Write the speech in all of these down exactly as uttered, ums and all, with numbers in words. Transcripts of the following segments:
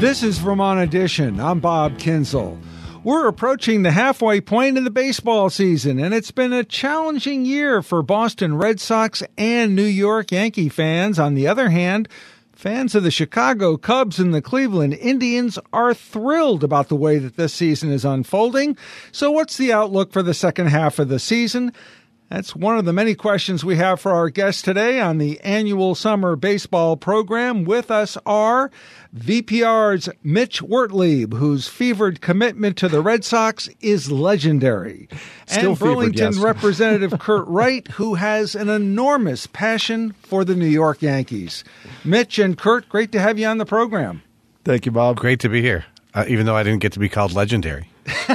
This is Vermont Edition. I'm Bob Kinzel. We're approaching the halfway point in the baseball season, and it's been a challenging year for Boston Red Sox and New York Yankee fans. On the other hand, fans of the Chicago Cubs and the Cleveland Indians are thrilled about the way that this season is unfolding. So what's the outlook for the second half of the season? That's one of the many questions we have for our guests today on the annual summer baseball program. With us are V P R's Mitch Wertlieb, whose fevered commitment to the Red Sox is legendary. Still and Burlington fevered, yes. Representative Kurt Wright, who has an enormous passion for the New York Yankees. Mitch and Kurt, great to have you on the program. Thank you, Bob. Great to be here, uh, even though I didn't get to be called legendary.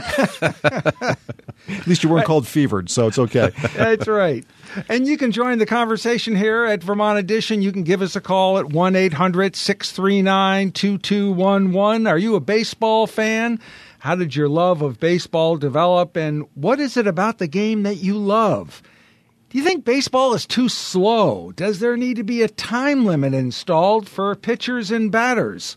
At least you weren't called fevered, so it's okay. That's right. And you can join the conversation here at Vermont Edition. You can give us a call at one eight hundred six three nine two two one one. Are you a baseball fan? How did your love of baseball develop? And what is it about the game that you love? Do you think baseball is too slow? Does there need to be a time limit installed for pitchers and batters?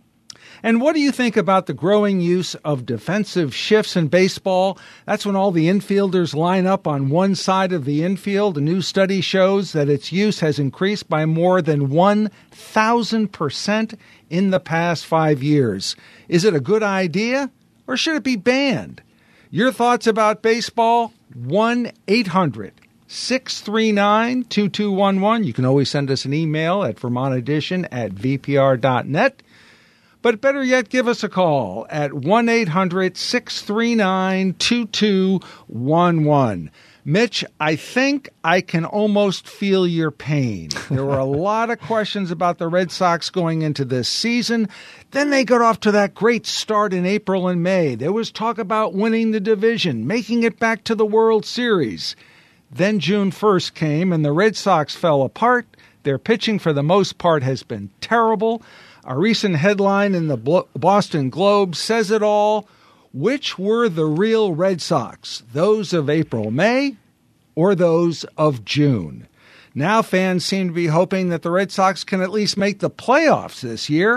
And what do you think about the growing use of defensive shifts in baseball? That's when all the infielders line up on one side of the infield. A new study shows that its use has increased by more than one thousand percent in the past five years. Is it a good idea, or should it be banned? Your thoughts about baseball? one eight hundred six three nine two two one one. You can always send us an email at vermont edition at v p r dot net. But better yet, give us a call at one eight hundred six three nine two two one one. Mitch, I think I can almost feel your pain. There were a lot of questions about the Red Sox going into this season. Then they got off to that great start in April and May. There was talk about winning the division, making it back to the World Series. Then June first came, and the Red Sox fell apart. Their pitching, for the most part, has been terrible. A recent headline in the Boston Globe says it all. Which were the real Red Sox, those of April, May, or those of June? Now fans seem to be hoping that the Red Sox can at least make the playoffs this year.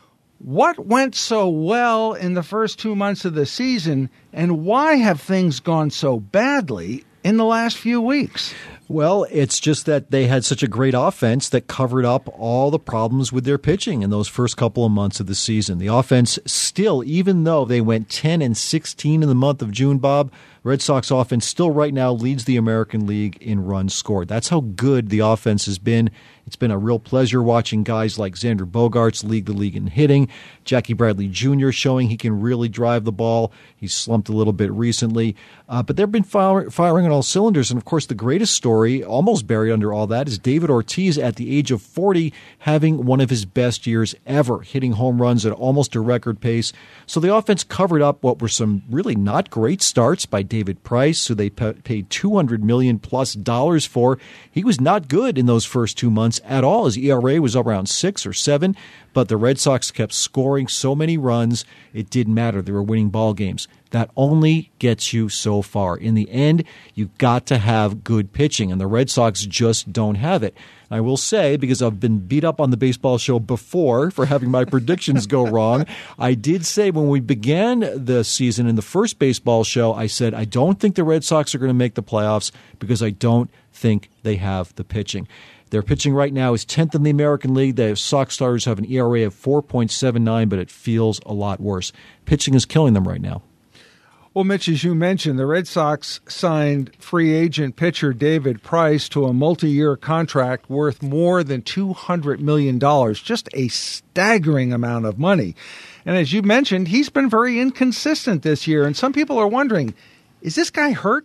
What went so well in the first two months of the season, and why have things gone so badly in the last few weeks? Well, it's just that they had such a great offense that covered up all the problems with their pitching in those first couple of months of the season. The offense still, even though they went ten and sixteen in the month of June, Bob, Red Sox offense still right now leads the American League in runs scored. That's how good the offense has been. It's been a real pleasure watching guys like Xander Bogaerts lead the league in hitting, Jackie Bradley Junior showing he can really drive the ball. He's slumped a little bit recently, uh, but they've been fire, firing on all cylinders. And, of course, the greatest story, almost buried under all that, is David Ortiz at the age of forty having one of his best years ever, hitting home runs at almost a record pace. So the offense covered up what were some really not great starts by David Price, who they paid two hundred million dollars plus dollars for. He was not good in those first two months at all. His E R A was around six or seven, but the Red Sox kept scoring so many runs, it didn't matter. They were winning ball games. That only gets you so far. In the end, you've got to have good pitching, and the Red Sox just don't have it. I will say, because I've been beat up on the baseball show before for having my predictions go wrong, I did say when we began the season in the first baseball show, I said, I don't think the Red Sox are going to make the playoffs because I don't think they have the pitching. Their pitching right now is tenth in the American League. The Sox starters have an E R A of four point seven nine, but it feels a lot worse. Pitching is killing them right now. Well, Mitch, as you mentioned, the Red Sox signed free agent pitcher David Price to a multi-year contract worth more than two hundred million dollars, just a staggering amount of money. And as you mentioned, he's been very inconsistent this year, and some people are wondering, is this guy hurt?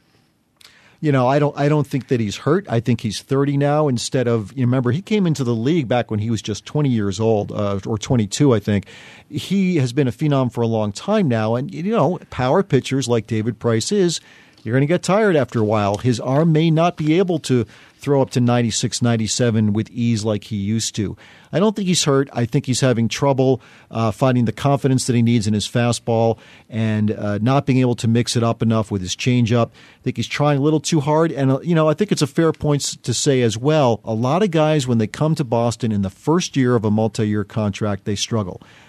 You know, I don't I don't think that he's hurt. I think he's thirty now instead of, you remember, he came into the league back when he was just twenty years old, uh, or twenty-two, I think. He has been a phenom for a long time now. And, you know, power pitchers like David Price is, you're going to get tired after a while. His arm may not be able to throw up to ninety-six, ninety-seven with ease like he used to. I don't think he's hurt. I think he's having trouble uh, finding the confidence that he needs in his fastball and uh, not being able to mix it up enough with his changeup. I think he's trying a little too hard. And, uh, you know, I think it's a fair point to say as well, a lot of guys, when they come to Boston in the first year of a multi-year contract, they struggle.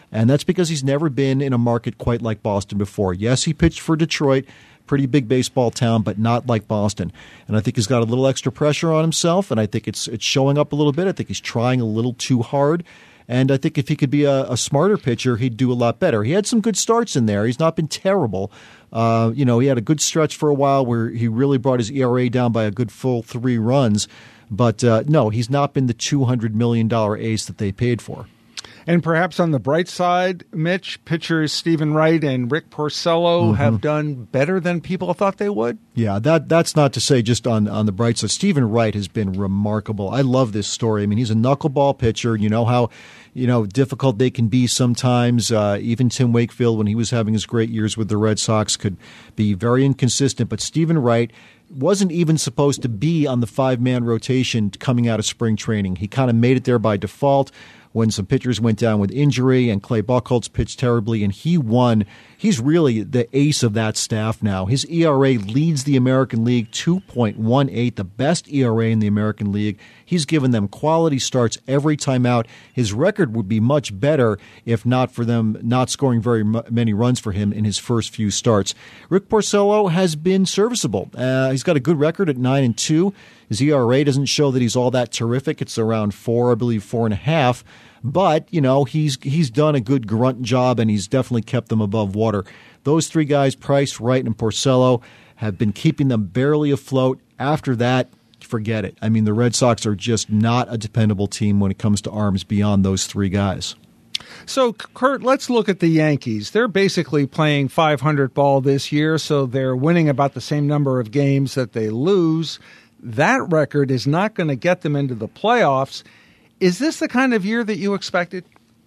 And that's because he's never been in a market quite like Boston before. Yes, he pitched for Detroit, pretty big baseball town, but not like Boston. And I think he's got a little extra pressure on himself, and I think it's it's showing up a little bit. I think he's trying a little too hard. And I think if he could be a, a smarter pitcher, he'd do a lot better. He had some good starts in there. He's not been terrible. Uh, you know, he had a good stretch for a while where he really brought his E R A down by a good full three runs. But uh, no, he's not been the two hundred million dollars ace that they paid for. And perhaps on the bright side, Mitch, pitchers Stephen Wright and Rick Porcello mm-hmm. have done better than people thought they would. Yeah, that that's not to say just on, on the bright side. Stephen Wright has been remarkable. I love this story. I mean, he's a knuckleball pitcher. You know how you know difficult they can be sometimes. Uh, even Tim Wakefield, when he was having his great years with the Red Sox, could be very inconsistent. But Stephen Wright wasn't even supposed to be on the five-man rotation coming out of spring training. He kind of made it there by default when some pitchers went down with injury and Clay Buchholz pitched terribly, and he won. He's really the ace of that staff now. His E R A leads the American League, two point one eight, the best E R A in the American League. He's given them quality starts every time out. His record would be much better if not for them not scoring very many runs for him in his first few starts. Rick Porcello has been serviceable. Uh, he's got a good record at nine and two. His E R A doesn't show that he's all that terrific. It's around four, I believe, four and a half. But, you know, he's he's done a good grunt job, and he's definitely kept them above water. Those three guys, Price, Wright, and Porcello, have been keeping them barely afloat. After that, forget it. I mean, the Red Sox are just not a dependable team when it comes to arms beyond those three guys. So, Kurt, let's look at the Yankees. They're basically playing five hundred ball this year, so they're winning about the same number of games that they lose. That record is not going to get them into the playoffs. Is this the kind of year that you expected?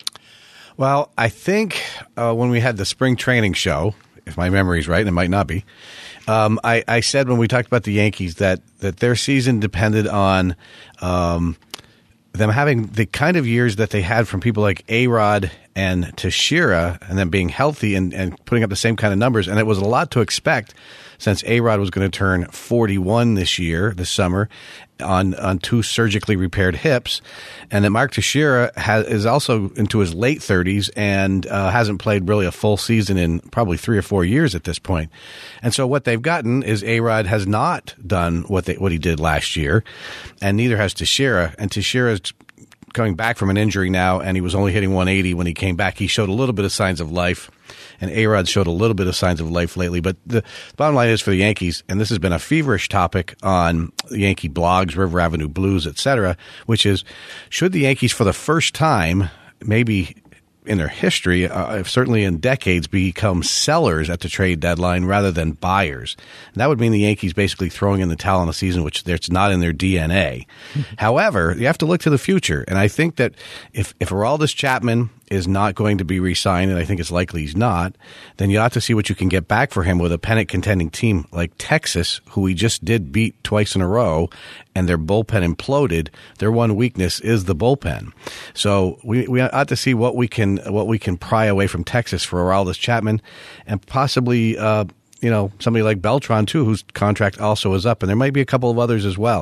Well, I think uh, when we had the spring training show, if my memory's right, and it might not be, um, I, I said when we talked about the Yankees that, that their season depended on um, them having the kind of years that they had from people like A-Rod and Teixeira, and then being healthy and, and putting up the same kind of numbers. And it was a lot to expect since A-Rod was going to turn forty-one this year, this summer, on on two surgically repaired hips, and that Mark Teixeira has, is also into his late thirties and uh, hasn't played really a full season in probably three or four years at this point. And so what they've gotten is A-Rod has not done what they, what he did last year, and neither has Teixeira. And Teixeira's coming back from an injury now, and he was only hitting one eighty when he came back. He showed a little bit of signs of life, and A-Rod showed a little bit of signs of life lately. But the bottom line is for the Yankees, and this has been a feverish topic on Yankee blogs, River Avenue Blues, et cetera, which is, should the Yankees for the first time, maybe in their history, uh, certainly in decades, become sellers at the trade deadline rather than buyers? And that would mean the Yankees basically throwing in the towel on a season which it's not in their D N A. Mm-hmm. However, you have to look to the future. And I think that if, if Aroldis Chapman is not going to be re-signed, and I think it's likely he's not, then you have to see what you can get back for him with a pennant contending team like Texas, who we just did beat twice in a row, and their bullpen imploded. Their one weakness is the bullpen. So we we ought to see what we can what we can pry away from Texas for Aroldis Chapman, and possibly uh, you know somebody like Beltran too, whose contract also is up, and there might be a couple of others as well.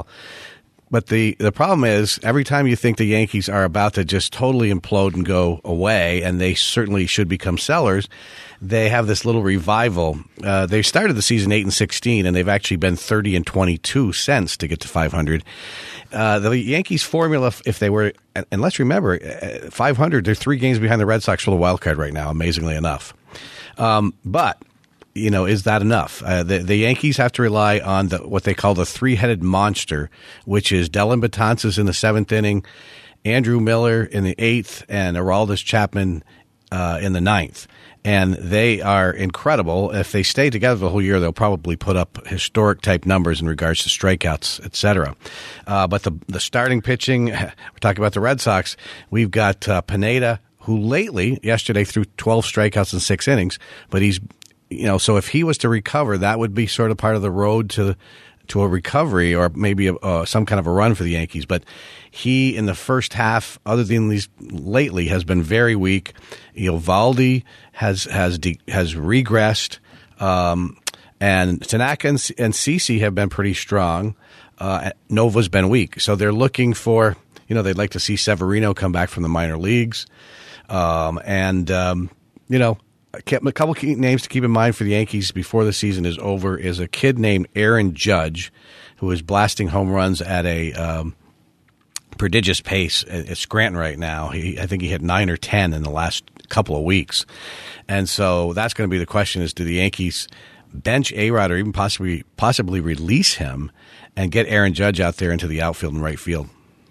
But the, the problem is, every time you think the Yankees are about to just totally implode and go away, and they certainly should become sellers, they have this little revival. Uh, they started the season eight and sixteen, and they've actually been thirty and twenty-two since to get to five hundred. Uh, the Yankees' formula, if they were, and let's remember, five hundred, they're three games behind the Red Sox for the wild card right now, amazingly enough. Um, but you know, is that enough? Uh, the, the Yankees have to rely on the, what they call the three-headed monster, which is Dellin Betances in the seventh inning, Andrew Miller in the eighth, and Aroldis Chapman uh, in the ninth. And they are incredible. If they stay together the whole year, they'll probably put up historic-type numbers in regards to strikeouts, et cetera. Uh, but the, the starting pitching, we're talking about the Red Sox, we've got uh, Pineda, who lately, yesterday, threw twelve strikeouts in six innings, but he's You know, so if he was to recover, that would be sort of part of the road to to a recovery, or maybe a, uh, some kind of a run for the Yankees. But he, in the first half, other than these lately, has been very weak. Eovaldi has has de- has regressed, um, and Tanaka and, and Cece have been pretty strong. Uh, Nova's been weak, so they're looking for, you know, they'd like to see Severino come back from the minor leagues. Um, and, um, you know, a couple key names to keep in mind for the Yankees before the season is over is a kid named Aaron Judge, who is blasting home runs at a um, prodigious pace at, at Scranton right now. He, I think he hit nine or ten in the last couple of weeks. And so that's going to be the question is, do the Yankees bench A-Rod or even possibly possibly release him and get Aaron Judge out there into the outfield and right field?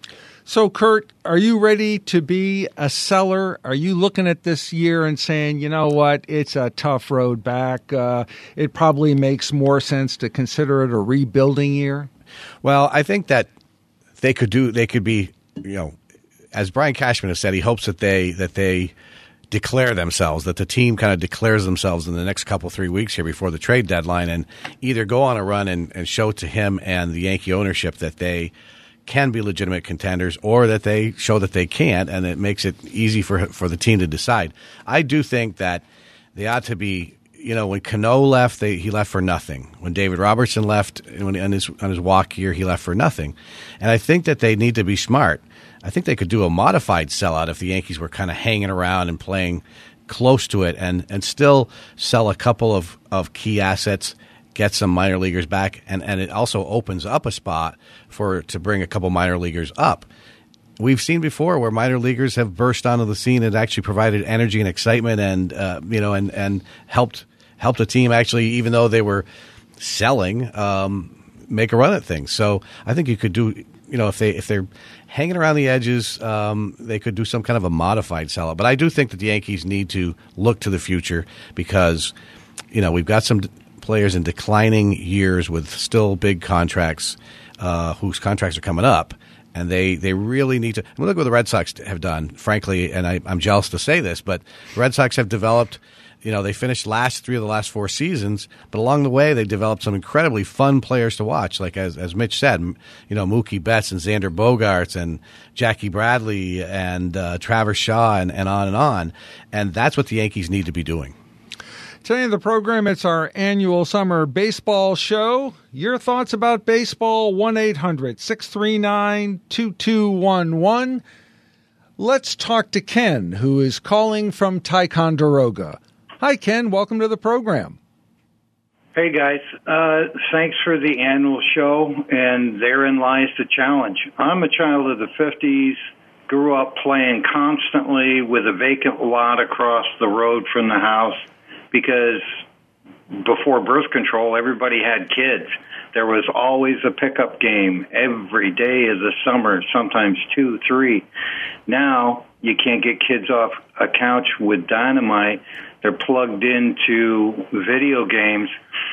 So, Kurt, are you ready to be a seller? Are you looking at this year and saying, you know what, it's a tough road back. Uh, it probably makes more sense to consider it a rebuilding year? Well, I think that they could do. They could be, you know, as Brian Cashman has said, he hopes that they that they declare themselves, that the team kind of declares themselves in the next couple three weeks here before the trade deadline, and either go on a run and, and show to him and the Yankee ownership that they can be legitimate contenders, or that they show that they can't, and it makes it easy for for the team to decide. I do think that they ought to be, you know, when Cano left, they, he left for nothing. When David Robertson left, when on his on his walk year, he left for nothing. And I think that they need to be smart. I think they could do a modified sellout if the Yankees were kind of hanging around and playing close to it, and, and still sell a couple of, of key assets, get some minor leaguers back, and, and it also opens up a spot for to bring a couple minor leaguers up. We've seen before where minor leaguers have burst onto the scene and actually provided energy and excitement, and uh, you know, and, and helped helped a team actually, even though they were selling, um, make a run at things. So I think you could do, you know, if they if they're hanging around the edges, um, they could do some kind of a modified sellout. But I do think that the Yankees need to look to the future because, you know, we've got some players in declining years with still big contracts, uh, whose contracts are coming up, and they, they really need to. I mean, look what the Red Sox have done, frankly, and I, I'm jealous to say this, but the Red Sox have developed. You know, they finished last three of the last four seasons, but along the way they developed some incredibly fun players to watch. Like as as Mitch said, you know, Mookie Betts and Xander Bogaerts and Jackie Bradley and uh, Travis Shaw and, and on and on, and that's what the Yankees need to be doing. Today in the program, it's our annual summer baseball show. Your thoughts about baseball, one eight hundred six three nine two two one one. Let's talk to Ken, who is calling from Ticonderoga. Hi, Ken. Welcome to the program. Hey, guys. Uh, thanks for the annual show, and therein lies the challenge. I'm a child of the fifties, grew up playing constantly with a vacant lot across the road from the house, because before birth control, everybody had kids. There was always a pickup game every day of the summer, sometimes two, three. Now, you can't get kids off a couch with dynamite. They're plugged into video games.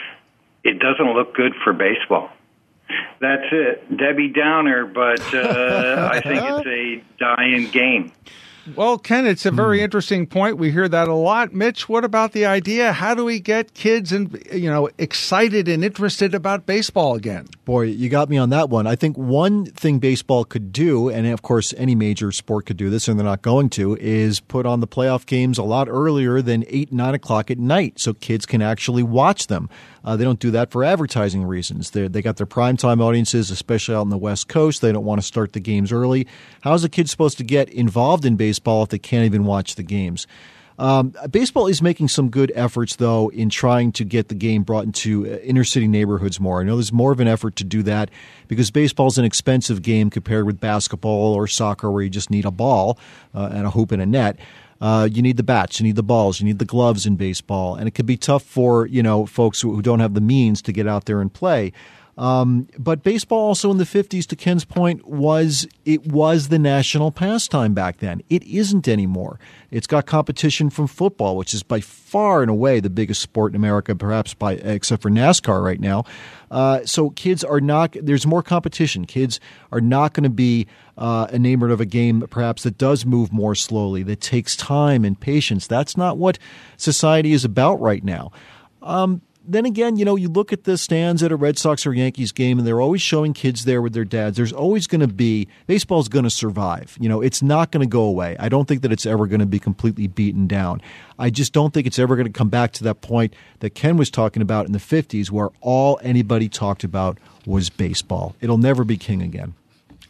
It doesn't look good for baseball. That's it. Debbie Downer, but uh, I think it's a dying game. Well, Ken, it's a very hmm. interesting point. We hear that a lot. Mitch, what about the idea? How do we get kids and you know excited and interested about baseball again? Boy, you got me on that one. I think one thing baseball could do, and of course any major sport could do this, and they're not going to, is put on the playoff games a lot earlier than eight, nine o'clock at night so kids can actually watch them. Uh, they don't do that for advertising reasons. They they got their primetime audiences, especially out on the West Coast. They don't want to start the games early. How's a kid supposed to get involved in baseball if they can't even watch the games? Um, baseball is making some good efforts, though, in trying to get the game brought into inner city neighborhoods more. I know there's more of an effort to do that because baseball is an expensive game compared with basketball or soccer, where you just need a ball uh, and a hoop and a net. Uh, you need the bats, you need the balls, you need the gloves in baseball, and it can be tough for you know folks who, who don't have the means to get out there and play. Um, but baseball also in the fifties, to Ken's point, was it was the national pastime back then. It isn't anymore. It's got competition from football, which is by far and away the biggest sport in America, perhaps by except for NASCAR right now. Uh, so kids are not. There's more competition. Kids are not going to be uh, enamored of a game, perhaps that does move more slowly, that takes time and patience. That's not what society is about right now. Um, Then again, you know, you look at the stands at a Red Sox or Yankees game, and they're always showing kids there with their dads. There's always going to be – baseball's going to survive. You know, it's not going to go away. I don't think that it's ever going to be completely beaten down. I just don't think it's ever going to come back to that point that Ken was talking about in the fifties, where all anybody talked about was baseball. It'll never be king again.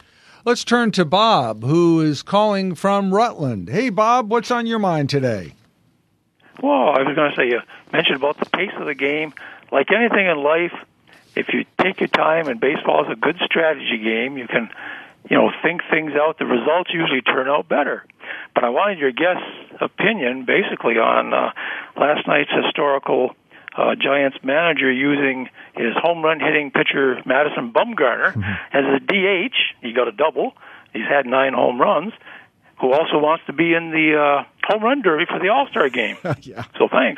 Let's turn to Bob, who is calling from Rutland. Hey, Bob, what's on your mind today? Well, I was going to say, you mentioned about the pace of the game. Like anything in life, if you take your time, and baseball is a good strategy game, you can, you know, think things out. The results usually turn out better. But I wanted your guest's opinion, basically, on uh, last night's historical uh, Giants manager using his home run hitting pitcher Madison Bumgarner mm-hmm. as a D H. He got a double. He's had nine home runs. Who also wants to be in the uh, home run derby for the All-Star game. yeah. So thanks.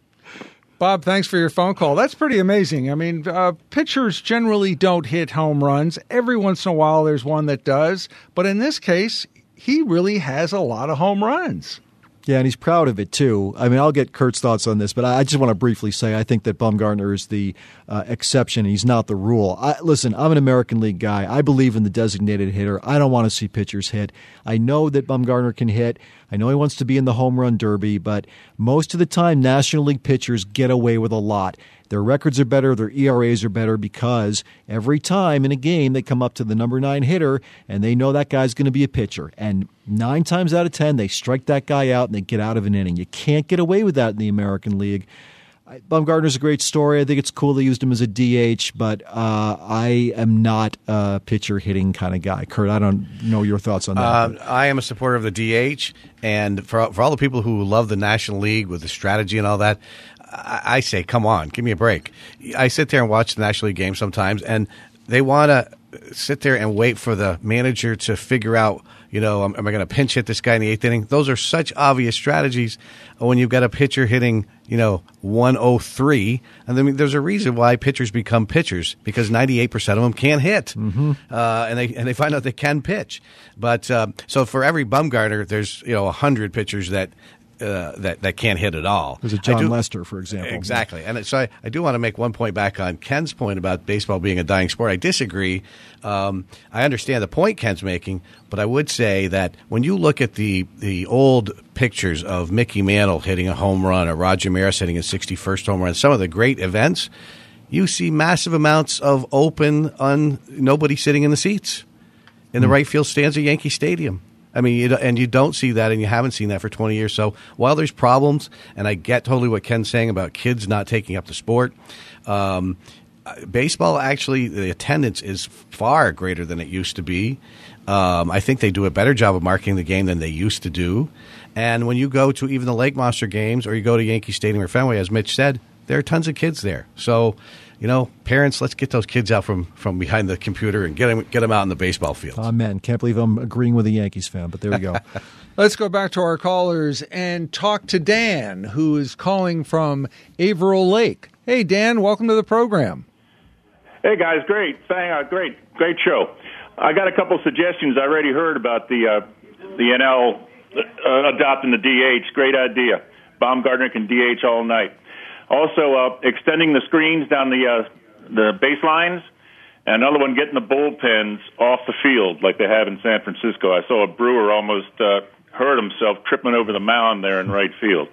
Bob, thanks for your phone call. That's pretty amazing. I mean, uh, pitchers generally don't hit home runs. Every once in a while there's one that does. But in this case, he really has a lot of home runs. Yeah, and he's proud of it, too. I mean, I'll get Kurt's thoughts on this, but I just want to briefly say I think that Bumgarner is the uh, exception. He's not the rule. I, listen, I'm an American League guy. I believe in the designated hitter. I don't want to see pitchers hit. I know that Bumgarner can hit. I know he wants to be in the home run derby, but most of the time, National League pitchers get away with a lot. Their records are better, their E R As are better because every time in a game they come up to the number nine hitter and they know that guy's going to be a pitcher. And nine times out of ten, they strike that guy out and they get out of an inning. You can't get away with that in the American League. Bumgarner's a great story. I think it's cool they used him as a D H, but uh, I am not a pitcher hitting kind of guy. Kurt, I don't know your thoughts on that. Uh, I am a supporter of the D H, and for for all the people who love the National League with the strategy and all that, I, I say, come on, give me a break. I sit there and watch the National League game sometimes, and they want to sit there and wait for the manager to figure out, you know, am, am I going to pinch hit this guy in the eighth inning? Those are such obvious strategies when you've got a pitcher hitting, you know, one oh three. And I mean, there's a reason why pitchers become pitchers, because ninety-eight percent of them can't hit. Mm-hmm. Uh, and they and they find out they can pitch. But uh, so for every Bumgarner, there's, you know, one hundred pitchers that Uh, that, that can't hit at all. There's a John do, Lester, for example. Exactly. And so I, I do want to make one point back on Ken's point about baseball being a dying sport. I disagree. Um, I understand the point Ken's making, but I would say that when you look at the, the old pictures of Mickey Mantle hitting a home run or Roger Maris hitting his sixty-first home run, some of the great events, you see massive amounts of open, un, nobody sitting in the seats in the mm. right field stands at Yankee Stadium. I mean, you, and you don't see that, and you haven't seen that for twenty years. So while there's problems, and I get totally what Ken's saying about kids not taking up the sport, um, baseball actually, the attendance is far greater than it used to be. Um, I think they do a better job of marketing the game than they used to do. And when you go to even the Lake Monster games, or you go to Yankee Stadium or Fenway, as Mitch said, there are tons of kids there. So, you know, parents, let's get those kids out from, from behind the computer and get them, get them out in the baseball field. Amen. Can't believe I'm agreeing with a Yankees fan, but there we go. Let's go back to our callers and talk to Dan, who is calling from Averill Lake. Hey, Dan, welcome to the program. Hey, guys, great. Thank, uh, great, great show. I got a couple suggestions. I already heard about the uh, the N L uh, adopting the D H. Great idea. Baumgartner can D H all night. Also, uh, extending the screens down the uh, the baselines, and another one getting the bullpens off the field like they have in San Francisco. I saw a Brewer almost uh, hurt himself tripping over the mound there in right field.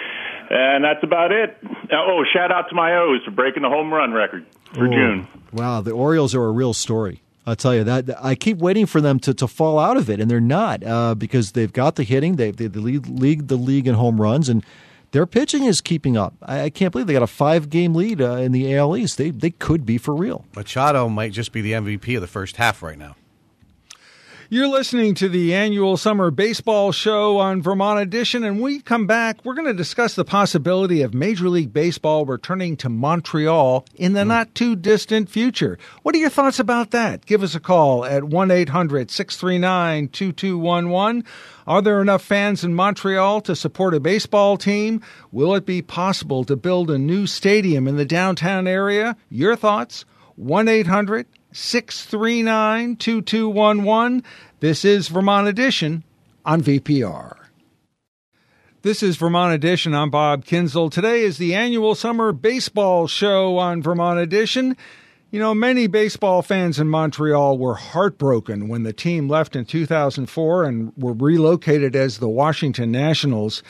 And that's about it. Oh, shout out to my O's for breaking the home run record for Ooh, June. Wow, the Orioles are a real story. I'll tell you that. I keep waiting for them to, to fall out of it, and they're not uh, because they've got the hitting. They they lead, lead the league in home runs, and their pitching is keeping up. I, I can't believe they got a five-game lead uh, in the A L East. They they could be for real. Machado might just be the M V P of the first half right now. You're listening to the annual summer baseball show on Vermont Edition, and when we come back, we're going to discuss the possibility of Major League Baseball returning to Montreal in the mm. not-too-distant future. What are your thoughts about that? Give us a call at one eight hundred six three nine two two one one. Are there enough fans in Montreal to support a baseball team? Will it be possible to build a new stadium in the downtown area? Your thoughts? one eight hundred six three nine two two one one. This is Vermont Edition on V P R. This is Vermont Edition. I'm Bob Kinzel. Today is the annual summer baseball show on Vermont Edition. You know, many baseball fans in Montreal were heartbroken when the team left in two thousand four and were relocated as the Washington Nationals.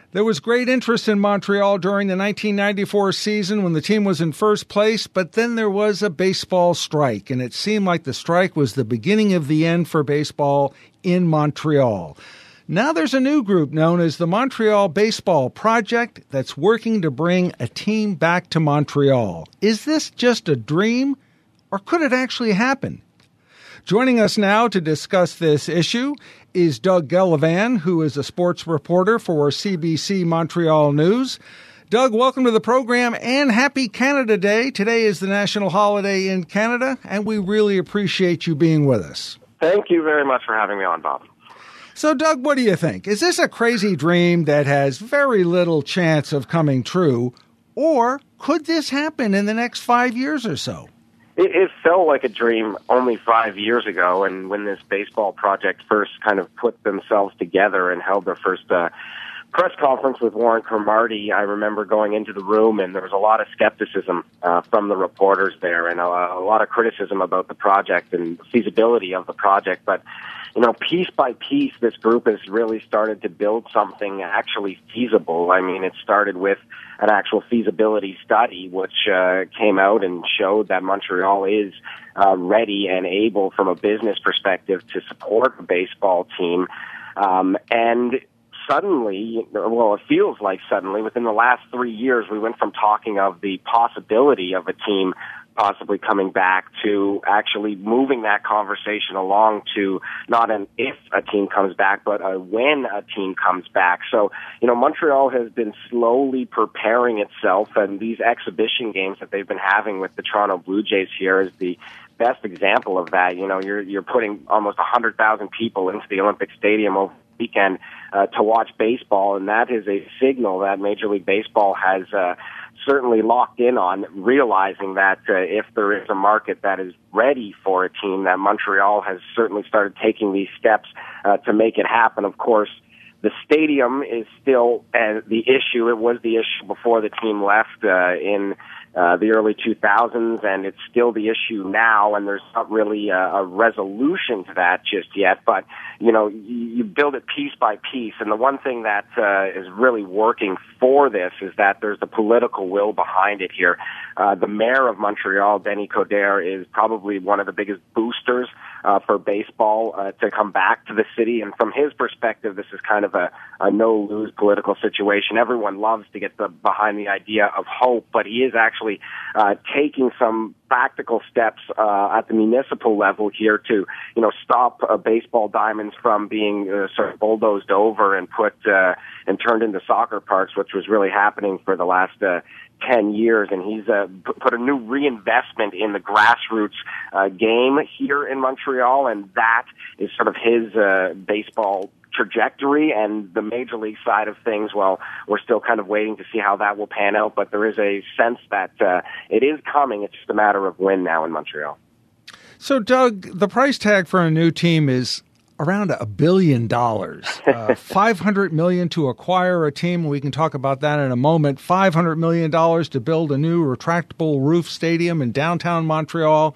There was great interest in Montreal during the nineteen ninety-four season when the team was in first place, but then there was a baseball strike, and it seemed like the strike was the beginning of the end for baseball in Montreal. Now there's a new group known as the Montreal Baseball Project that's working to bring a team back to Montreal. Is this just a dream, or could it actually happen? Joining us now to discuss this issue is Doug Gellivan, who is a sports reporter for C B C Montreal News. Doug, welcome to the program and happy Canada Day. Today is the national holiday in Canada, and we really appreciate you being with us. Thank you very much for having me on, Bob. So, Doug, what do you think? Is this a crazy dream that has very little chance of coming true, or could this happen in the next five years or so? It, it felt like a dream only five years ago, and when this baseball project first kind of put themselves together and held their first uh, press conference with Warren Cromartie, I remember going into the room, and there was a lot of skepticism uh, from the reporters there, and a, a lot of criticism about the project and the feasibility of the project. But you know, piece by piece, this group has really started to build something actually feasible. I mean, it started with an actual feasibility study, which uh, came out and showed that Montreal is uh, ready and able, from a business perspective, to support a baseball team. Um, and suddenly, well, it feels like suddenly, within the last three years, we went from talking of the possibility of a team possibly coming back to actually moving that conversation along to not an if a team comes back, but a when a team comes back. So, you know, Montreal has been slowly preparing itself, and these exhibition games that they've been having with the Toronto Blue Jays here is the best example of that. You know, you're you're putting almost one hundred thousand people into the Olympic Stadium over the weekend uh, to watch baseball, and that is a signal that Major League Baseball has uh, certainly locked in on, realizing that uh, if there is a market that is ready for a team, that Montreal has certainly started taking these steps uh, to make it happen. Of course, the stadium is still uh, the issue. It was the issue before the team left uh, in uh, the early two thousands, and it's still the issue now, and there's not really a, a resolution to that just yet. But, you know, you, you build it piece by piece, and the one thing that uh, is really working for this is that there's the political will behind it here. Uh, the mayor of Montreal, Denis Coderre, is probably one of the biggest boosters uh, for baseball uh, to come back to the city, and from his perspective, this is kind of a, a no-lose political situation. Everyone loves to get the, behind the idea of hope, but he is actually uh, taking some practical steps uh, at the municipal level here to, you know, stop uh, baseball diamonds from being uh, sort of bulldozed over and put uh, and turned into soccer parks, which was really happening for the last uh, ten years. And he's uh, put a new reinvestment in the grassroots uh, game here in Montreal, and that is sort of his uh, baseball trajectory. And the Major League side of things, well, we're still kind of waiting to see how that will pan out, but there is a sense that uh, it is coming. It's just a matter of when now in Montreal. So, Doug, the price tag for a new team is around a billion dollars. Uh, five hundred million dollars to acquire a team. We can talk about that in a moment. five hundred million dollars to build a new retractable roof stadium in downtown Montreal.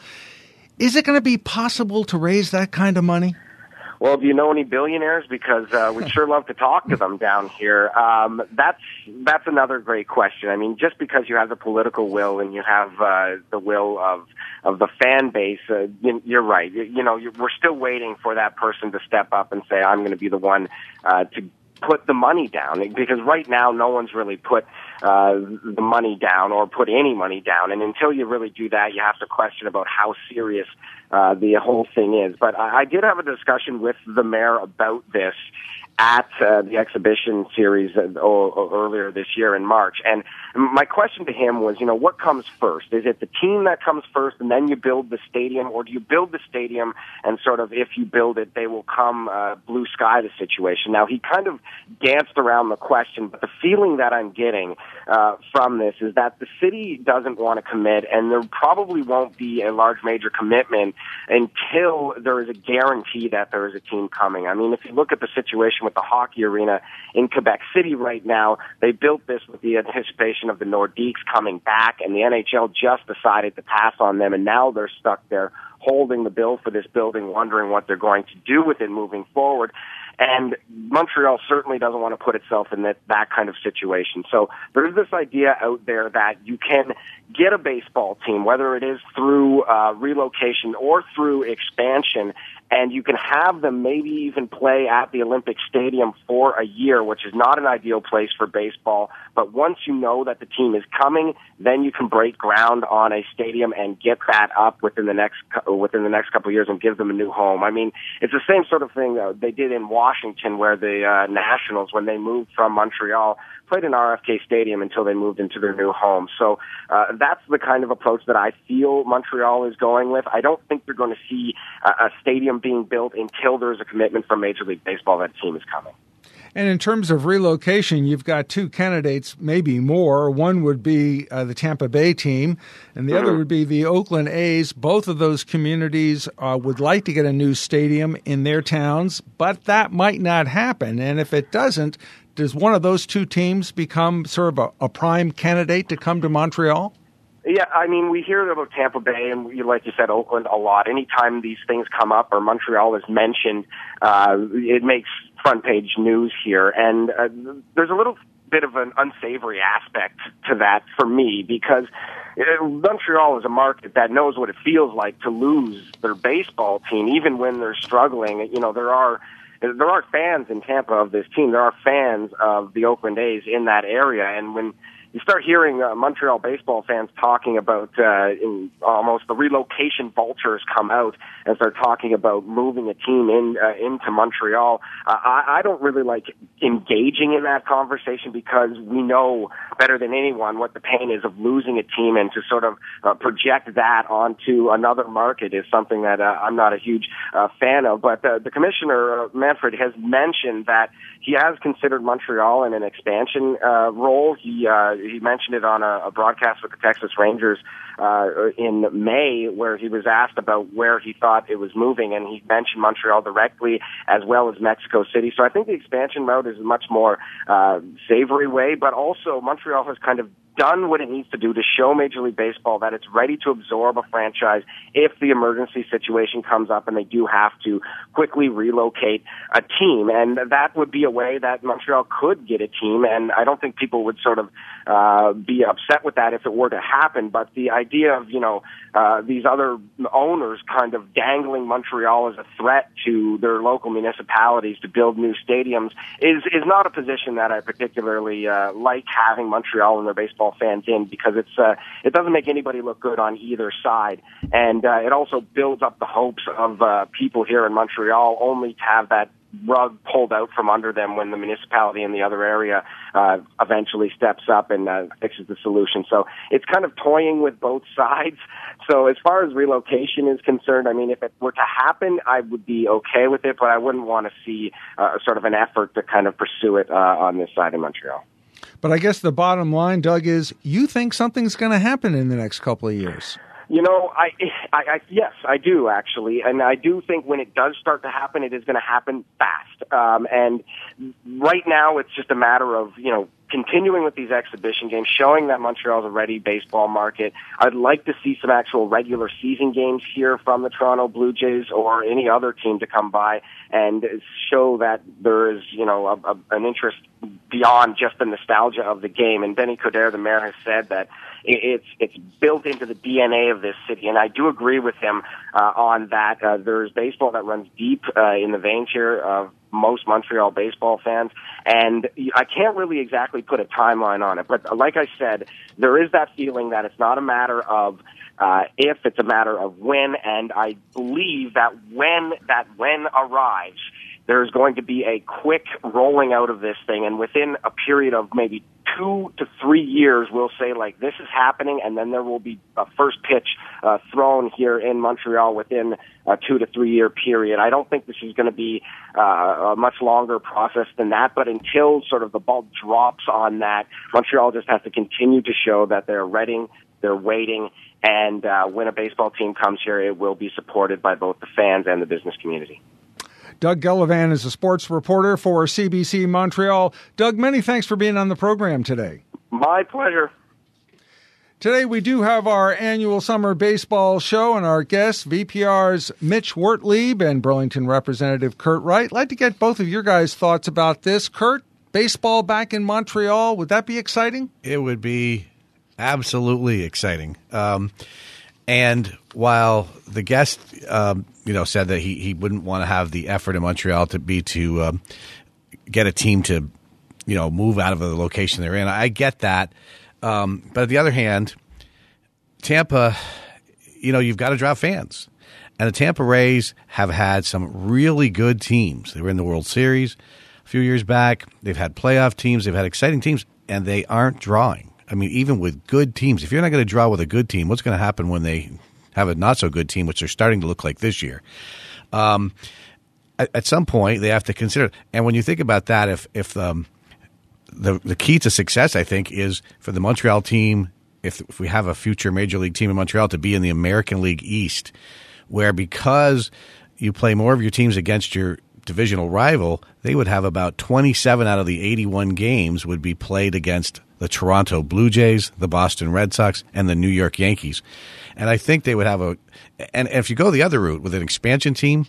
Is it going to be possible to raise that kind of money? Well, do you know any billionaires? Because uh, we'd sure love to talk to them down here. Um, that's that's another great question. I mean, just because you have the political will and you have uh, the will of of the fan base, uh, you're right. You, you know, you're, we're still waiting for that person to step up and say, "I'm going to be the one uh, to put the money down," because right now no one's really put uh, the money down or put any money down. And until you really do that, you have to question about how serious uh, the whole thing is. But I, I did have a discussion with the mayor about this at uh, the exhibition series uh, o- earlier this year in March. And my question to him was, you know, what comes first? Is it the team that comes first and then you build the stadium, or do you build the stadium and sort of, if you build it, they will come uh, blue sky the situation? Now, he kind of danced around the question, but the feeling that I'm getting uh, from this is that the city doesn't want to commit, and there probably won't be a large major commitment until there is a guarantee that there is a team coming. I mean, if you look at the situation with the hockey arena in Quebec City right now, they built this with the anticipation of the Nordiques coming back, and the N H L just decided to pass on them, and now they're stuck there holding the bill for this building, wondering what they're going to do with it moving forward. And Montreal certainly doesn't want to put itself in that, that kind of situation. So there's this idea out there that you can get a baseball team, whether it is through uh, relocation or through expansion, and you can have them maybe even play at the Olympic Stadium for a year, which is not an ideal place for baseball. But once you know that the team is coming, then you can break ground on a stadium and get that up within the next within the next couple of years and give them a new home. I mean, it's the same sort of thing uh, they did in Washington, where the uh, Nationals, when they moved from Montreal, played in R F K Stadium until they moved into their new home. So uh, that's the kind of approach that I feel Montreal is going with. I don't think they're going to see a, a stadium being built until there's a commitment from Major League Baseball that a team is coming. And in terms of relocation, you've got two candidates, maybe more. One would be uh, the Tampa Bay team, and the mm-hmm. other would be the Oakland A's. Both of those communities uh, would like to get a new stadium in their towns, but that might not happen. And if it doesn't, does one of those two teams become sort of a, a prime candidate to come to Montreal? Yeah, I mean, we hear about Tampa Bay and, like you said, Oakland a lot. Anytime these things come up or Montreal is mentioned, uh, it makes front page news here. And uh, there's a little bit of an unsavory aspect to that for me, because uh, Montreal is a market that knows what it feels like to lose their baseball team, even when they're struggling. You know, there are there are fans in Tampa of this team. There are fans of the Oakland A's in that area. And when you start hearing uh, Montreal baseball fans talking about uh, in almost the relocation vultures come out and start talking about moving a team in uh, into Montreal. Uh, I, I don't really like engaging in that conversation, because we know better than anyone what the pain is of losing a team, and to sort of uh, project that onto another market is something that uh, I'm not a huge uh, fan of. But uh, the commissioner, uh, Manfred, has mentioned that he has considered Montreal in an expansion uh, role. He uh, He mentioned it on a, a broadcast with the Texas Rangers uh, in May, where he was asked about where he thought it was moving, and he mentioned Montreal directly, as well as Mexico City. So I think the expansion route is a much more uh, savory way, but also Montreal has kind of done what it needs to do to show Major League Baseball that it's ready to absorb a franchise if the emergency situation comes up and they do have to quickly relocate a team. And that would be a way that Montreal could get a team, and I don't think people would sort of uh, be upset with that if it were to happen. But the idea of, you know, uh, these other owners kind of dangling Montreal as a threat to their local municipalities to build new stadiums is, is not a position that I particularly uh, like having Montreal and their baseball fans in, because it's uh, it doesn't make anybody look good on either side, and uh, it also builds up the hopes of uh, people here in Montreal only to have that rug pulled out from under them when the municipality in the other area uh, eventually steps up and uh, fixes the solution. So it's kind of toying with both sides. So as far as relocation is concerned, I mean, if it were to happen, I would be okay with it, but I wouldn't want to see uh, sort of an effort to kind of pursue it uh, on this side of Montreal. But I guess the bottom line, Doug, is you think something's going to happen in the next couple of years. You know, I, I, I, yes, I do actually, and I do think when it does start to happen, it is going to happen fast. Um, and right now, it's just a matter of, you know, continuing with these exhibition games, showing that Montreal is a ready baseball market. I'd like to see some actual regular season games here from the Toronto Blue Jays or any other team to come by and show that there is, you know, a, a, an interest beyond just the nostalgia of the game. And Benny Coder, the mayor, has said that it's it's built into the D N A of this city, and I do agree with him uh, on that. Uh, there's baseball that runs deep uh, in the veins here of most Montreal baseball fans, and I can't really exactly put a timeline on it, but like I said, there is that feeling that it's not a matter of uh, if, it's a matter of when, and I believe that when that when arrives, there's going to be a quick rolling out of this thing, and within a period of maybe two to three years, we'll say, like, this is happening, and then there will be a first pitch uh, thrown here in Montreal within a two to three year period. I don't think this is going to be uh, a much longer process than that, but until sort of the ball drops on that, Montreal just has to continue to show that they're ready, they're waiting, and uh, when a baseball team comes here, it will be supported by both the fans and the business community. Doug Gellivan is a sports reporter for C B C Montreal. Doug, many thanks for being on the program today. My pleasure. Today we do have our annual summer baseball show, and our guests, V P R's Mitch Wertlieb and Burlington Representative Kurt Wright. I'd like to get both of your guys' thoughts about this. Kurt, baseball back in Montreal, would that be exciting? It would be absolutely exciting. Um, and while the guest, um, you know, said that he, he wouldn't want to have the effort in Montreal to be to um, get a team to, you know, move out of the location they're in, I get that. Um, but on the other hand, Tampa, you know, you've got to draw fans. And the Tampa Rays have had some really good teams. They were in the World Series a few years back. They've had playoff teams. They've had exciting teams, and they aren't drawing. I mean, even with good teams, if you're not going to draw with a good team, what's going to happen when they have a not-so-good team, which they're starting to look like this year? Um, at, at some point, they have to consider. And when you think about that, if if um, The the key to success, I think, is for the Montreal team, if, if we have a future Major League team in Montreal, to be in the American League East, where because you play more of your teams against your divisional rival, they would have about twenty-seven out of the eighty-one games would be played against the Toronto Blue Jays, the Boston Red Sox, and the New York Yankees. And I think they would have a – and if you go the other route with an expansion team,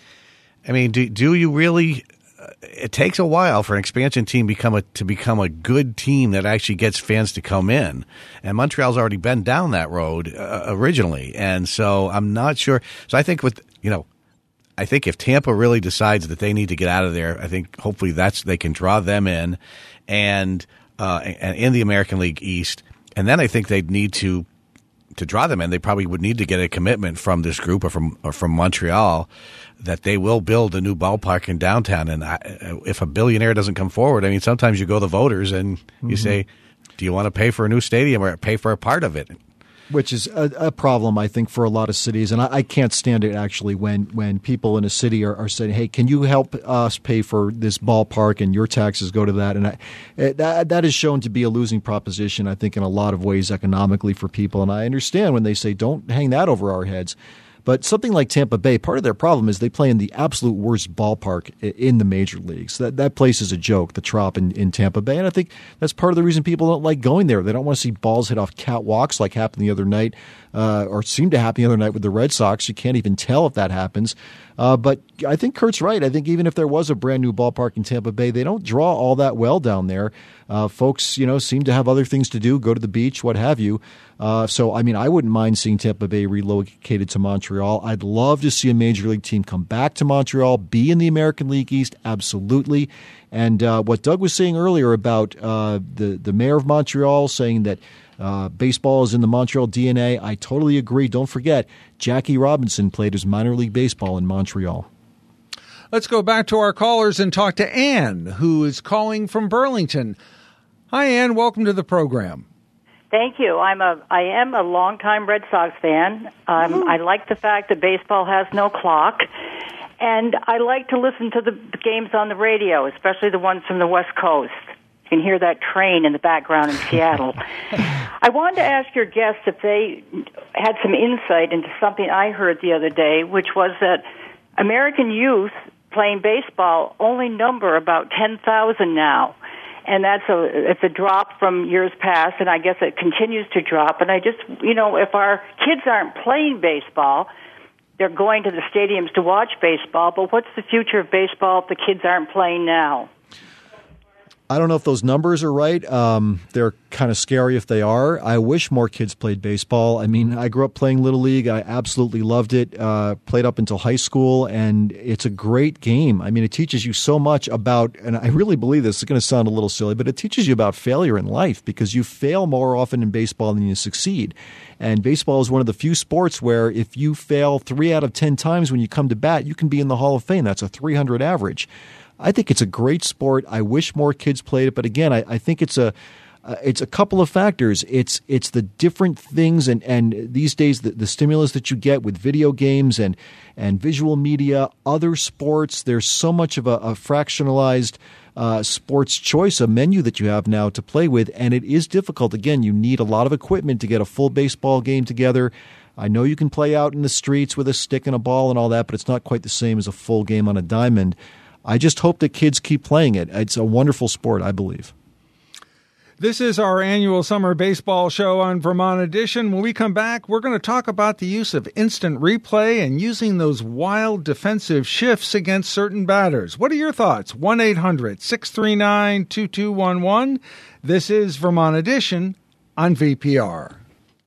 I mean, do, do you really – it takes a while for an expansion team become a, to become a good team that actually gets fans to come in. And Montreal's already been down that road uh, originally. And so I'm not sure. So I think with, you know, I think if Tampa really decides that they need to get out of there, I think hopefully that's, they can draw them in and, uh, and in the American League East. And then I think they'd need to, to draw them in, they probably would need to get a commitment from this group or from, or from Montreal that they will build a new ballpark in downtown. And I, if a billionaire doesn't come forward, I mean, sometimes you go to the voters and you mm-hmm. say, do you want to pay for a new stadium or pay for a part of it? Which is a, a problem, I think, for a lot of cities. And I, I can't stand it, actually, when, when people in a city are, are saying, hey, can you help us pay for this ballpark and your taxes go to that? And I, it, that, that is shown to be a losing proposition, I think, in a lot of ways economically for people. And I understand when they say, don't hang that over our heads. But something like Tampa Bay, part of their problem is they play in the absolute worst ballpark in the major leagues. That that place is a joke, the Trop in, in Tampa Bay. And I think that's part of the reason people don't like going there. They don't want to see balls hit off catwalks like happened the other night, uh, or seemed to happen the other night with the Red Sox. You can't even tell if that happens. Uh, but I think Kurt's right. I think even if there was a brand new ballpark in Tampa Bay, they don't draw all that well down there. Uh, folks, you know, seem to have other things to do, go to the beach, what have you. Uh, so, I mean, I wouldn't mind seeing Tampa Bay relocated to Montreal. I'd love to see a major league team come back to Montreal, be in the American League East, absolutely. And uh, what Doug was saying earlier about uh, the, the mayor of Montreal saying that uh, baseball is in the Montreal D N A, I totally agree. Don't forget, Jackie Robinson played his minor league baseball in Montreal. Let's go back to our callers and talk to Ann, who is calling from Burlington. Hi, Ann. Welcome to the program. Thank you. I'm a I am a longtime Red Sox fan. Um, I like the fact that baseball has no clock, and I like to listen to the games on the radio, especially the ones from the West Coast. You can hear that train in the background in Seattle. I wanted to ask your guests if they had some insight into something I heard the other day, which was that American youth playing baseball only number about ten thousand now. And that's a it's a drop from years past, and I guess it continues to drop. And I just, you know, if our kids aren't playing baseball, they're going to the stadiums to watch baseball. But what's the future of baseball if the kids aren't playing now? I don't know if those numbers are right. Um, they're kind of scary if they are. I wish more kids played baseball. I mean, I grew up playing Little League. I absolutely loved it. Uh, played up until high school, and it's a great game. I mean, it teaches you so much about, and I really believe this, it's going to sound a little silly, but it teaches you about failure in life because you fail more often in baseball than you succeed. And baseball is one of the few sports where if you fail three out of ten times when you come to bat, you can be in the Hall of Fame. That's a three hundred average. I think it's a great sport. I wish more kids played it, but again, I, I think it's a uh, it's a couple of factors. It's it's the different things, and, and these days the, the stimulus that you get with video games and and visual media, other sports. There's so much of a, a fractionalized uh, sports choice, a menu that you have now to play with, and it is difficult. Again, you need a lot of equipment to get a full baseball game together. I know you can play out in the streets with a stick and a ball and all that, but it's not quite the same as a full game on a diamond. I just hope that kids keep playing it. It's a wonderful sport, I believe. This is our annual summer baseball show on Vermont Edition. When we come back, we're going to talk about the use of instant replay and using those wild defensive shifts against certain batters. What are your thoughts? one eight hundred six three nine two two one one. This is Vermont Edition on V P R.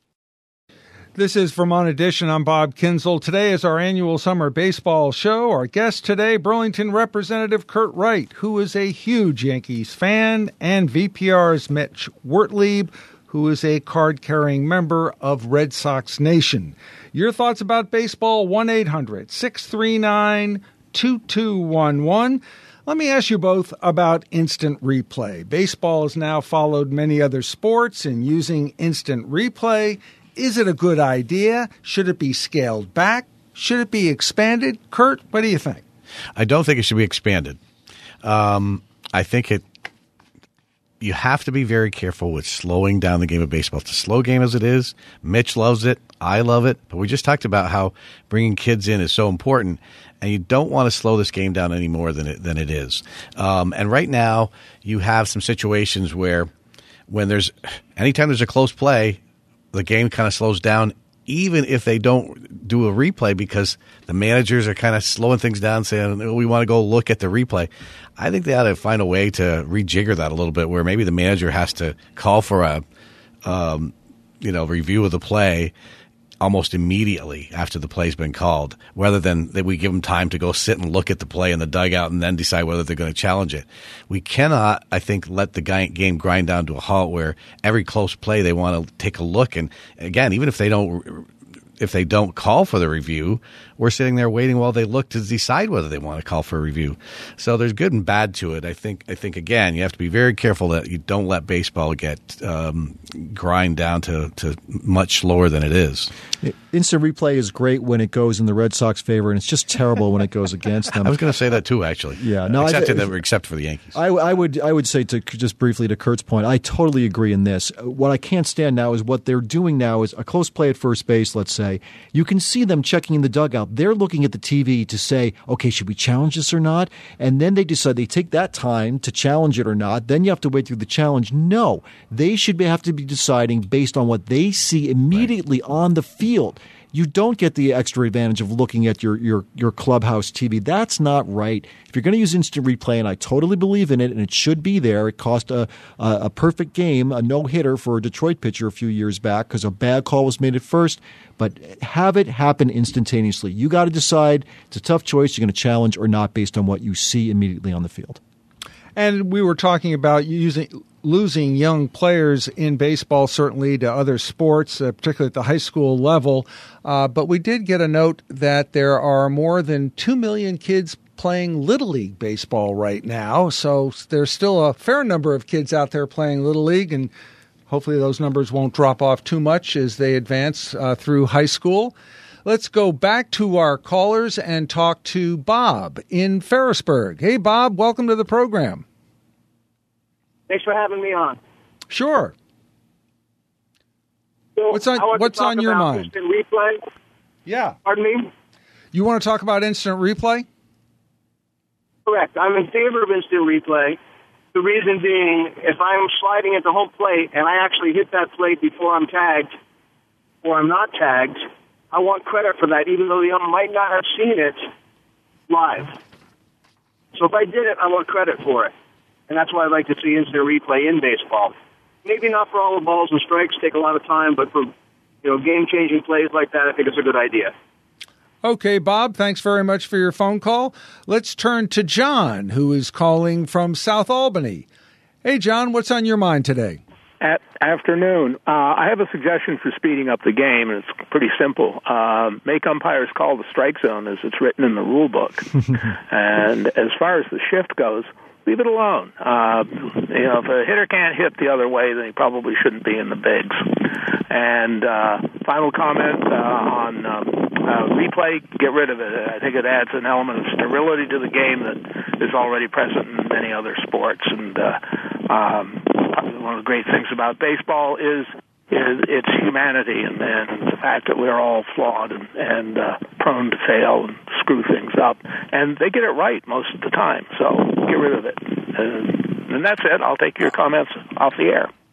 This is Vermont Edition. I'm Bob Kinzel. Today is our annual summer baseball show. Our guest today, Burlington Representative Kurt Wright, who is a huge Yankees fan, and V P R's Mitch Wertlieb, who is a card-carrying member of Red Sox Nation. Your thoughts about baseball, one eight hundred six three nine two two one one. Let me ask you both about instant replay. Baseball has now followed many other sports in using instant replay. Is it a good idea? Should it be scaled back? Should it be expanded? Kurt, what do you think? I don't think it should be expanded. Um, I think it. You have to be very careful with slowing down the game of baseball. It's a slow game as it is. Mitch loves it. I love it. But we just talked about how bringing kids in is so important, and you don't want to slow this game down any more than it, than it is. Um, and right now, you have some situations where when there's anytime there's a close play, the game kind of slows down, even if they don't do a replay, because the managers are kind of slowing things down, saying, oh, we want to go look at the replay. I think they ought to find a way to rejigger that a little bit, where maybe the manager has to call for a um, you know, review of the play almost immediately after the play's been called, rather than that we give them time to go sit and look at the play in the dugout and then decide whether they're going to challenge it. We cannot, I think, let the game grind down to a halt where every close play they want to take a look. And again, even if they don't if they don't call for the review, we're sitting there waiting while they look to decide whether they want to call for a review. So there's good and bad to it. I think, I think again, you have to be very careful that you don't let baseball get um, grind down to, to much slower than it is. Instant replay is great when it goes in the Red Sox favor, and it's just terrible when it goes against them. I was going to say that too, actually. Yeah, no, except, I, in the, except for the Yankees. I, I would, I would say to just briefly to Kurt's point, I totally agree in this. What I can't stand now is what they're doing now is a close play at first base. Let's say you can see them checking in the dugout. They're looking at the T V to say, okay, should we challenge this or not? And then they decide they take that time to challenge it or not. Then you have to wait through the challenge. No, they should be, have to be deciding based on what they see immediately right on the field. You don't get the extra advantage of looking at your, your, your clubhouse T V. That's not right. If you're going to use instant replay, and I totally believe in it, and it should be there, it cost a, a, a perfect game, a no-hitter for a Detroit pitcher a few years back because a bad call was made at first. But have it happen instantaneously. You got to decide. It's a tough choice. You're going to challenge or not based on what you see immediately on the field. And we were talking about using losing young players in baseball, certainly to other sports, uh, particularly at the high school level. Uh, but we did get a note that there are more than two million kids playing Little League baseball right now. So there's still a fair number of kids out there playing Little League, and hopefully those numbers won't drop off too much as they advance uh, through high school. Let's go back to our callers and talk to Bob in Ferrisburg. Hey, Bob, welcome to the program. Thanks for having me on. Sure. So what's on What's on your mind? Instant replay. Yeah. Pardon me? You want to talk about instant replay? Correct. I'm in favor of instant replay. The reason being, if I'm sliding at the home plate and I actually hit that plate before I'm tagged or I'm not tagged, I want credit for that, even though the ump might not have seen it live. So if I did it, I want credit for it. And that's why I like to see instant replay in baseball. Maybe not for all the balls and strikes, take a lot of time, but for you know game-changing plays like that, I think it's a good idea. Okay, Bob, thanks very much for your phone call. Let's turn to John, who is calling from South Albany. Hey, John, what's on your mind today? At afternoon. Uh, I have a suggestion for speeding up the game, and it's pretty simple. Uh, make umpires call the strike zone as it's written in the rule book. And as far as the shift goes, leave it alone. Uh, you know, if a hitter can't hit the other way, then he probably shouldn't be in the bigs. And uh, final comment uh, on uh, uh, replay, get rid of it. I think it adds an element of sterility to the game that is already present in many other sports. And uh, um, one of the great things about baseball is is its humanity and, and the fact that we're all flawed and, and uh, prone to fail and screw things up. And they get it right most of the time, so get rid of it. And, and that's it. I'll take your comments off the air.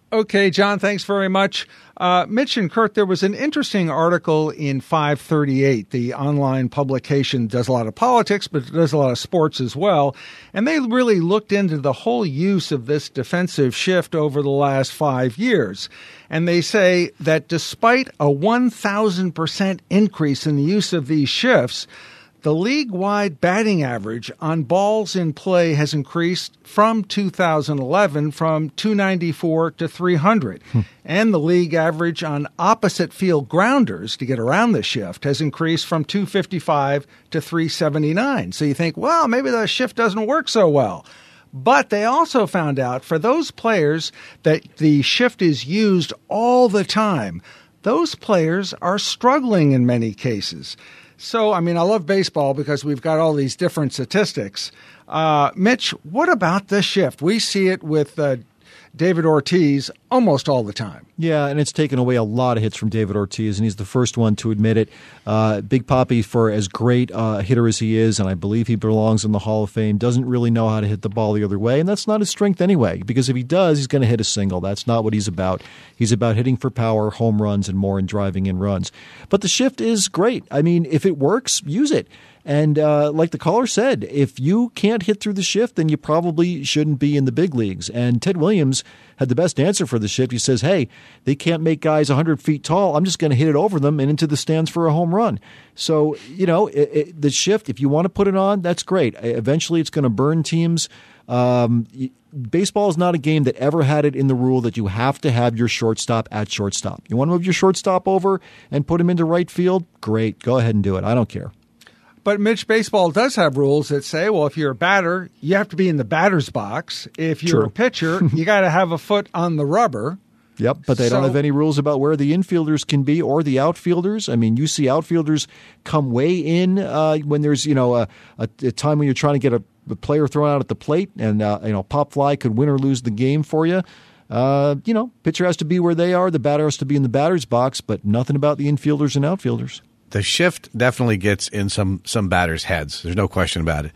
Okay, John, thanks very much. Uh, Mitch and Kurt, there was an interesting article in five thirty-eight, the online publication does a lot of politics, but it does a lot of sports as well. And they really looked into the whole use of this defensive shift over the last five years. And they say that despite a one thousand percent increase in the use of these shifts, the league-wide batting average on balls in play has increased from two thousand eleven from two ninety-four to three hundred. Hmm. And the league average on opposite field grounders to get around the shift has increased from two fifty-five to three seventy-nine. So you think, well, maybe the shift doesn't work so well. But they also found out for those players that the shift is used all the time, those players are struggling in many cases. So, I mean, I love baseball because we've got all these different statistics. Uh, Mitch, what about the shift? We see it with uh, David Ortiz almost all the time. Yeah, and it's taken away a lot of hits from David Ortiz, and he's the first one to admit it. Uh, Big Papi, for as great a uh, hitter as he is, and I believe he belongs in the Hall of Fame, doesn't really know how to hit the ball the other way, and that's not his strength anyway, because if he does, he's going to hit a single. That's not what he's about. He's about hitting for power, home runs, and more, and driving in runs. But the shift is great. I mean, if it works, use it. And uh, like the caller said, if you can't hit through the shift, then you probably shouldn't be in the big leagues. And Ted Williams had the best answer for the shift. He says, hey, they can't make guys one hundred feet tall. I'm just going to hit it over them and into the stands for a home run. So, you know, it, it, the shift, if you want to put it on, that's great. Eventually it's going to burn teams. Um, baseball is not a game that ever had it in the rule that you have to have your shortstop at shortstop. You want to move your shortstop over and put him into right field? Great. Go ahead and do it. I don't care. But, Mitch, baseball does have rules that say, well, if you're a batter, you have to be in the batter's box. If you're True. a pitcher, you got to have a foot on the rubber. Yep, but they So- don't have any rules about where the infielders can be or the outfielders. I mean, you see outfielders come way in uh, when there's, you know, a, a, a time when you're trying to get a, a player thrown out at the plate, and uh, you know, pop fly could win or lose the game for you. Uh, you know, pitcher has to be where they are, the batter has to be in the batter's box, but nothing about the infielders and outfielders. The shift definitely gets in some some batters' heads. There's no question about it.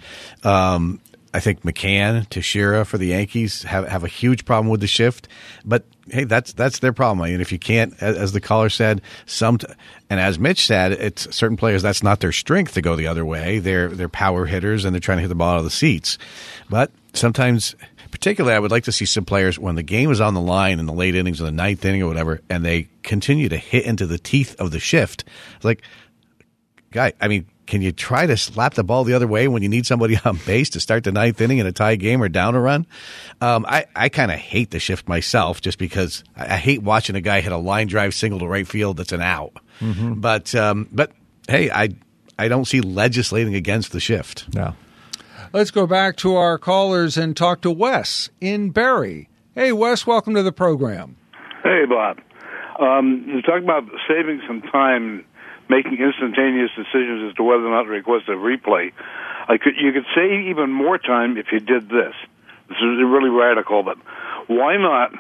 Um, I think McCann, Teixeira for the Yankees have, have a huge problem with the shift. But, hey, that's that's their problem. I mean, if you can't, as, as the caller said, some, t- and as Mitch said, it's certain players, that's not their strength to go the other way. They're, they're power hitters, and they're trying to hit the ball out of the seats. But sometimes, particularly, I would like to see some players, when the game is on the line in the late innings or the ninth inning or whatever, and they continue to hit into the teeth of the shift. It's like, guy, I mean, can you try to slap the ball the other way when you need somebody on base to start the ninth inning in a tie game or down a run? Um, I, I kind of hate the shift myself just because I, I hate watching a guy hit a line drive single to right field that's an out. Mm-hmm. But, um, but hey, I, I don't see legislating against the shift. Yeah. Let's go back to our callers and talk to Wes in Barrie. Hey, Wes, welcome to the program. Hey, Bob. Um, you talk about saving some time, making instantaneous decisions as to whether or not to request a replay. I could, you could save even more time if you did this. This is really radical, but why not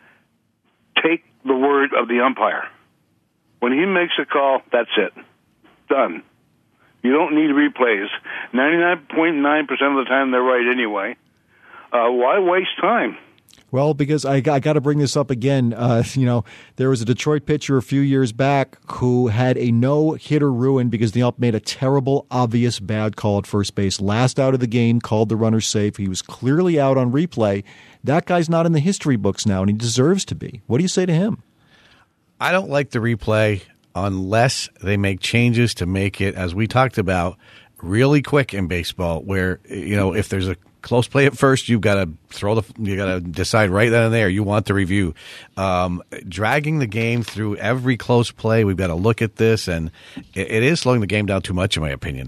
take the word of the umpire? When he makes a call, that's it. Done. You don't need replays. ninety-nine point nine percent of the time they're right anyway. Uh, why waste time? Well, because I, I got to bring this up again. Uh, you know, there was a Detroit pitcher a few years back who had a no-hitter ruined because the ump made a terrible, obvious bad call at first base. Last out of the game, called the runner safe. He was clearly out on replay. That guy's not in the history books now, and he deserves to be. What do you say to him? I don't like the replay unless they make changes to make it, as we talked about, really quick in baseball, where, you know, if there's a close play at first, you've got to throw the, you got to decide right then and there. You want the review. Um, dragging the game through every close play, we've got to look at this, and it, it is slowing the game down too much, in my opinion.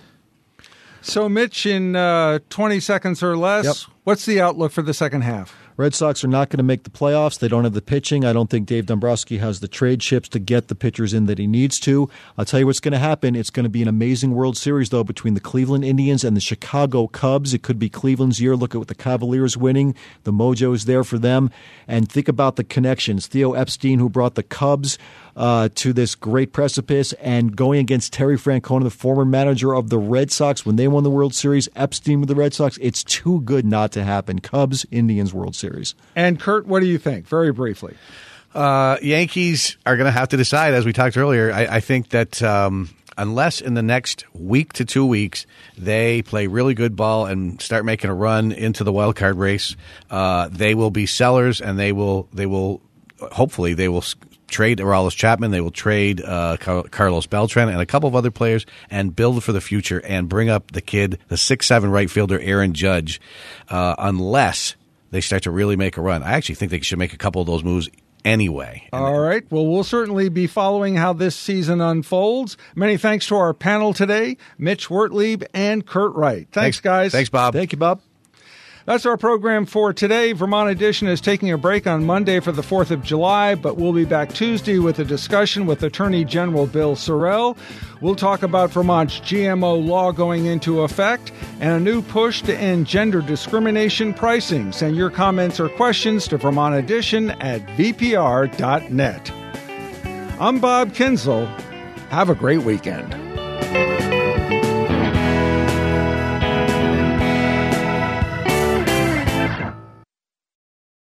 So, Mitch, in uh, twenty seconds or less, Yep. what's the outlook for the second half? Red Sox are not going to make the playoffs. They don't have the pitching. I don't think Dave Dombrowski has the trade chips to get the pitchers in that he needs to. I'll tell you what's going to happen. It's going to be an amazing World Series, though, between the Cleveland Indians and the Chicago Cubs. It could be Cleveland's year. Look at what the Cavaliers winning. The mojo is there for them. And think about the connections. Theo Epstein, who brought the Cubs uh, to this great precipice, and going against Terry Francona, the former manager of the Red Sox, when they won the World Series, Epstein with the Red Sox. It's too good not to to happen. Cubs, Indians World Series. And Kurt, what do you think? Very briefly. Uh, Yankees are going to have to decide, as we talked earlier. I, I think that um, unless in the next week to two weeks they play really good ball and start making a run into the wild card race, uh, they will be sellers, and they will they will hopefully they will trade Aroldis Chapman, they will trade uh, Carlos Beltran and a couple of other players and build for the future and bring up the kid, the six seven right fielder Aaron Judge, uh, unless they start to really make a run. I actually think they should make a couple of those moves anyway. All right. Well, we'll certainly be following how this season unfolds. Many thanks to our panel today, Mitch Wertlieb and Kurt Wright. Thanks, thanks guys. Thanks, Bob. Thank you, Bob. That's our program for today. Vermont Edition is taking a break on Monday for the fourth of July, but we'll be back Tuesday with a discussion with Attorney General Bill Sorrell. We'll talk about Vermont's G M O law going into effect and a new push to end gender discrimination pricing. Send your comments or questions to Vermont Edition at v p r dot net. I'm Bob Kinsel. Have a great weekend.